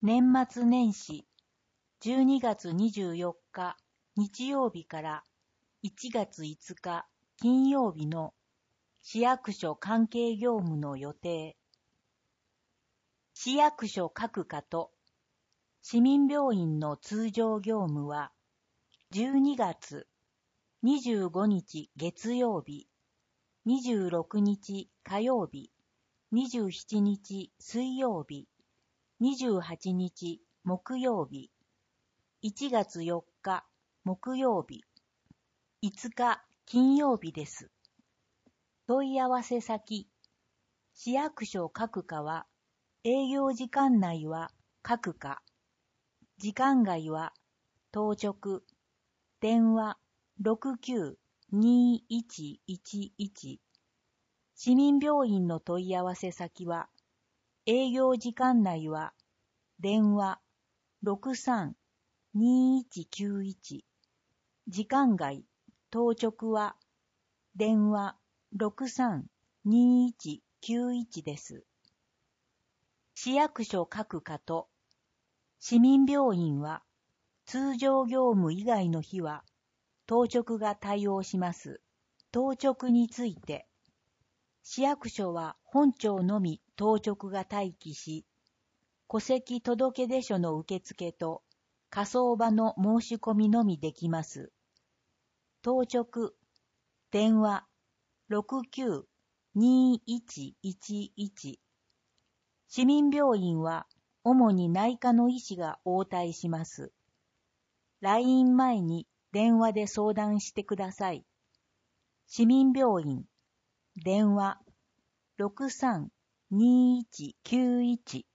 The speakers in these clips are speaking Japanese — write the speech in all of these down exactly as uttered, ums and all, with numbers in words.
年末年始じゅうにがつにじゅうよっか日曜日からいちがついつか金曜日の市役所関係業務の予定。市役所各課と市民病院の通常業務はじゅうにがつにじゅうごにち月曜日、にじゅうろくにち火曜日、にじゅうしちにち水曜日、にじゅうはちにち木曜日、いちがつよっか木曜日、いつか金曜日です。問い合わせ先、市役所各課は営業時間内は各課、時間外は当直、電話 ろくきゅう にいちいちいち、市民病院の問い合わせ先は営業時間内は電話 ろくさん にいちきゅういち、時間外、当直は電話 ろくさん にいちきゅういち です。市役所各課と市民病院は通常業務以外の日は当直が対応します。当直について、市役所は本庁のみ当直が待機し、戸籍届出書の受付と火葬場の申し込みのみできます。当直、電話 ろくきゅう にいちいちいち。市民病院は主に内科の医師が応対します。来院前に電話で相談してください。市民病院、電話 ろくさん にいちきゅういち。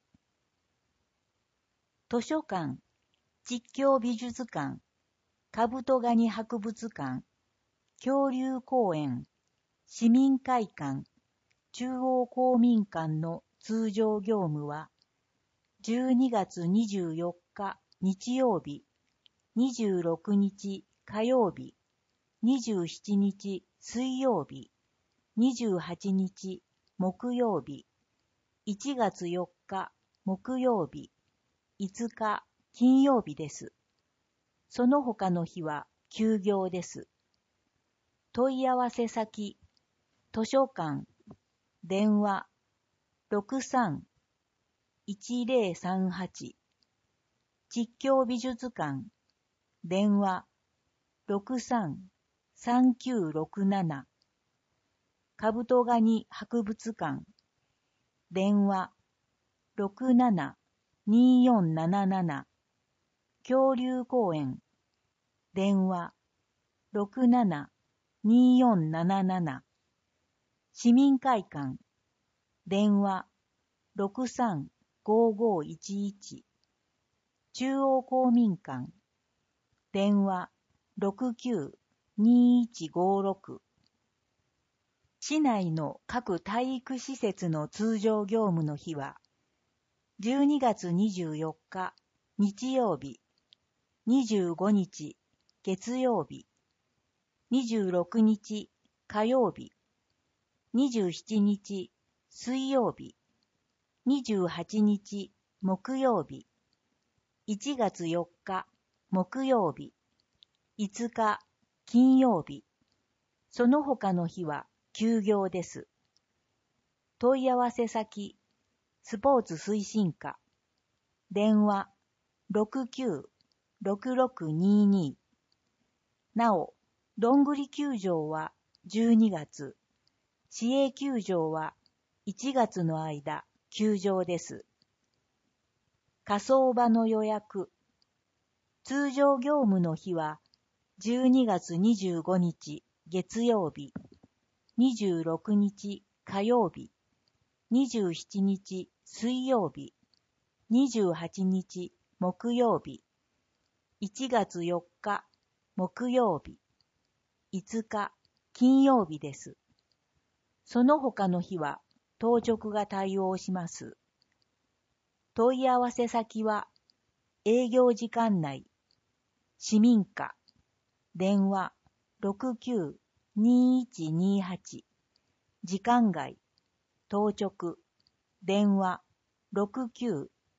図書館、実況美術館、カブトガニ博物館、恐竜公園、市民会館、中央公民館の通常業務は、じゅうにがつにじゅうよっか日曜日、にじゅうろくにち火曜日、にじゅうしちにち水曜日、にじゅうはちにち木曜日、いちがつよっか木曜日、いつか金曜日です。その他の日は休業です。問い合わせ先、図書館、電話 ろくさん いちぜろさんはち、実況美術館、電話 ろくさん さんきゅうろくなな、カブトガニ博物館、電話 ろくなな によんなななな、恐竜公園、電話 ろくなな によんなななな、市民会館、電話 ろくさん ごごいちいち、中央公民館、電話 ろくきゅう にいちごろく。市内の各体育施設の通常業務の日は、じゅうにがつにじゅうよっか日曜日、にじゅうごにち月曜日、にじゅうろくにち火曜日、にじゅうしちにち水曜日、にじゅうはちにち木曜日、いちがつよっか木曜日、いつか金曜日、その他の日は休業です。問い合わせ先、スポーツ推進課、電話 ろくきゅう ろくろくにに。なお、どんぐり球場はじゅうにがつ、市営球場はいちがつの間休場です。火葬場の予約、通常業務の日はじゅうにがつにじゅうごにち月曜日、にじゅうろくにち火曜日、にじゅうしちにち水曜日、にじゅうはちにち木曜日、いちがつよっか木曜日、いつか金曜日です。その他の日は当直が対応します。問い合わせ先は営業時間内、市民課、電話 ろくきゅう にいちにはち、時間外、当直、電話 ろくきゅう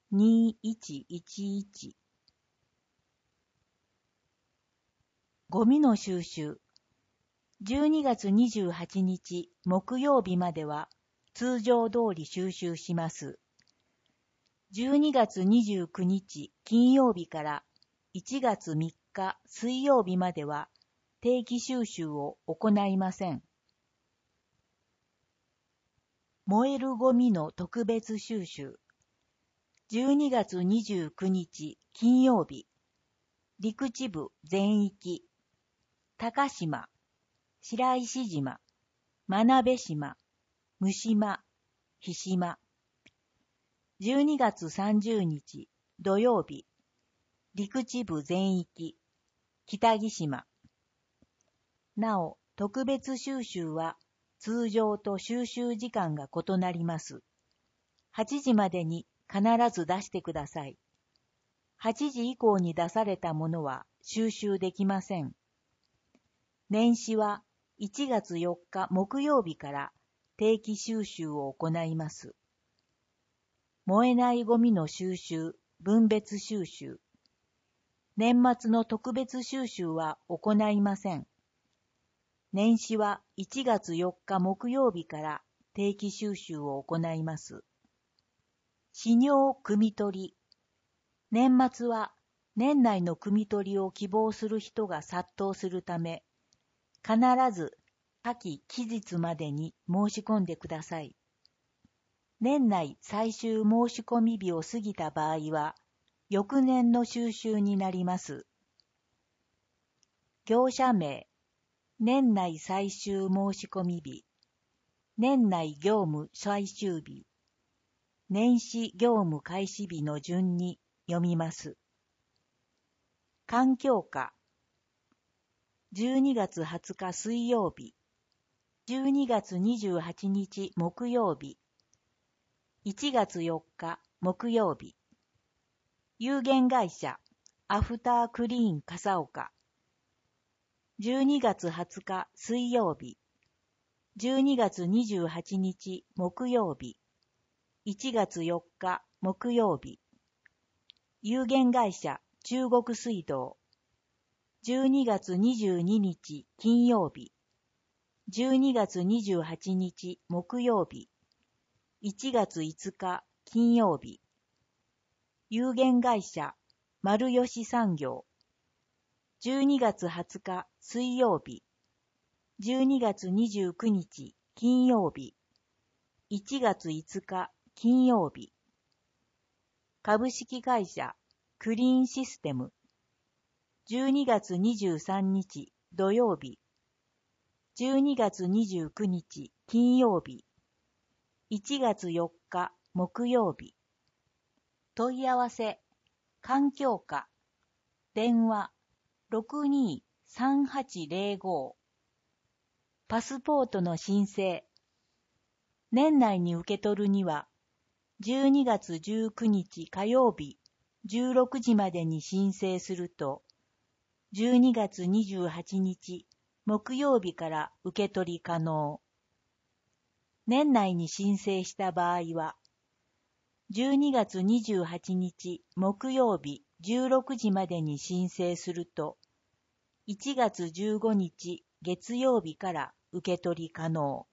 にいちいちいち。ゴミの収集。じゅうにがつにじゅうはちにち木曜日までは通常通り収集します。じゅうにがつにじゅうくにち金曜日からいちがつみっか水曜日までは定期収集を行いません。燃えるゴミの特別収集。じゅうにがつにじゅうくにち金曜日、陸地部全域、高島、白石島、真鍋島、三島、日島。じゅうにがつさんじゅうにち土曜日、陸地部全域、北木島。なお、特別収集は通常と収集時間が異なります。はちじまでに必ず出してください。はちじ以降に出されたものは収集できません。年始はいちがつよっか木曜日から定期収集を行います。燃えないゴミの収集、分別収集。年末の特別収集は行いません。年始はいちがつよっか木曜日から定期収集を行います。始尿汲み取り。年末は年内の汲み取りを希望する人が殺到するため、必ず下記期日までに申し込んでください。年内最終申し込み日を過ぎた場合は、翌年の収集になります。業者名、年内最終申し込み日、年内業務最終日、年始業務開始日の順に読みます。環境課。じゅうにがつはつか水曜日、じゅうにがつにじゅうはちにち木曜日、いちがつよっか木曜日。有限会社アフタークリーン笠岡。じゅうにがつはつか水曜日、じゅうにがつにじゅうはちにち木曜日、いちがつよっか木曜日。有限会社中国水道。じゅうにがつにじゅうににち金曜日、じゅうにがつにじゅうはちにち木曜日、いちがついつか金曜日。有限会社丸吉産業。じゅうにがつはつか水曜日、じゅうにがつにじゅうくにち金曜日、いちがついつか金曜日。株式会社クリーンシステム。じゅうにがつにじゅうさんにち土曜日、じゅうにがつにじゅうくにち金曜日、いちがつよっか木曜日。問い合わせ、環境課、電話 ろくにーさんはちゼロご。パスポートの申請。年内に受け取るには、じゅうにがつじゅうくにち火曜日じゅうろくじまでに申請すると、じゅうにがつにじゅうはちにち木曜日から受け取り可能。年内に申請した場合は、じゅうにがつにじゅうはちにち木曜日じゅうろくじまでに申請すると、いちがつじゅうごにち月曜日から受け取り可能。